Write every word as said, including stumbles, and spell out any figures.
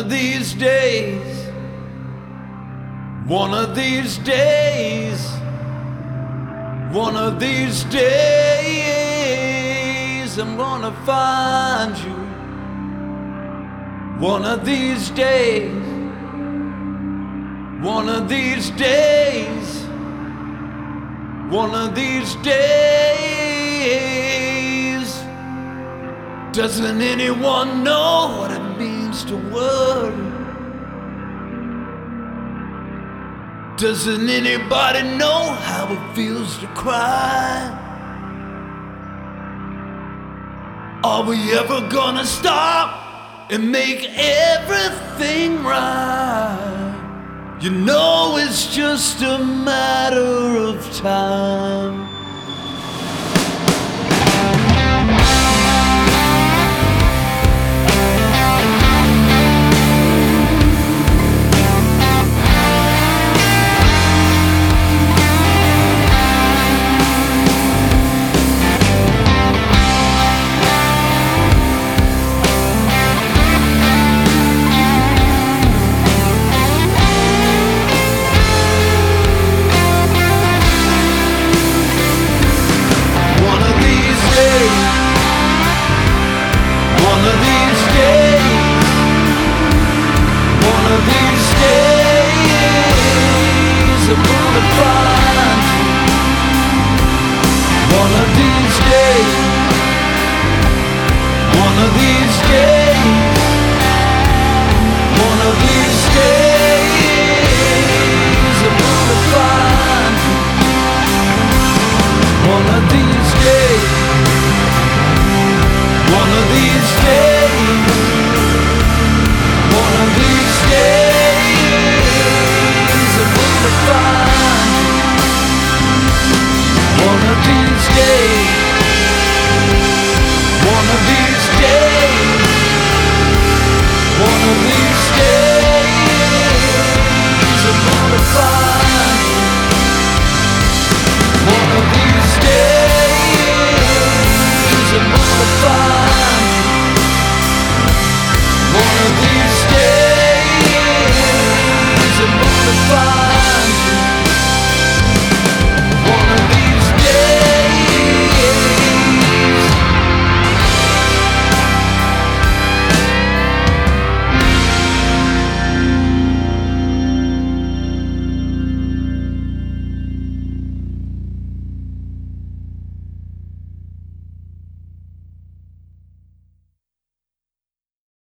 of these days, one of these days, one of these days, I'm gonna find you. One of these days, one of these days, one of these days. Doesn't anyone know what it means to worry? Doesn't anybody know how it feels to cry? Are we ever gonna stop and make everything right? You know it's just a matter of time. One of these days, one of these days, one of these days, I'm gonna find you. One of these days, one of these days, one of these days, I'm gonna find you. One of these days, one of these days, one of these days, I'm gonna find you. One of these days, I'm gonna find you. One of these days, I'm gonna find you.